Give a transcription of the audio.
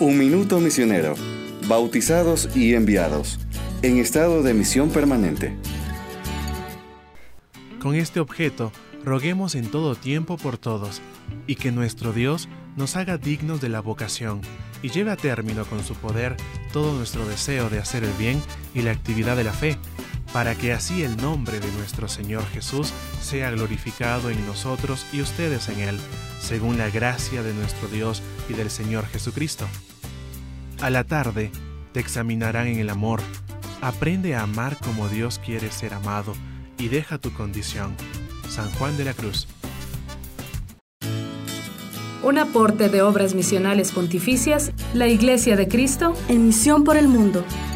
Un minuto misionero, bautizados y enviados, en estado de misión permanente. Con este objeto, roguemos en todo tiempo por todos, y que nuestro Dios nos haga dignos de la vocación, y lleve a término con su poder todo nuestro deseo de hacer el bien y la actividad de la fe, para que así el nombre de nuestro Señor Jesús sea glorificado en nosotros y ustedes en Él, según la gracia de nuestro Dios y del Señor Jesucristo. A la tarde te examinarán en el amor. Aprende a amar como Dios quiere ser amado y deja tu condición. San Juan de la Cruz. Un aporte de Obras Misionales Pontificias, la Iglesia de Cristo, en misión por el mundo.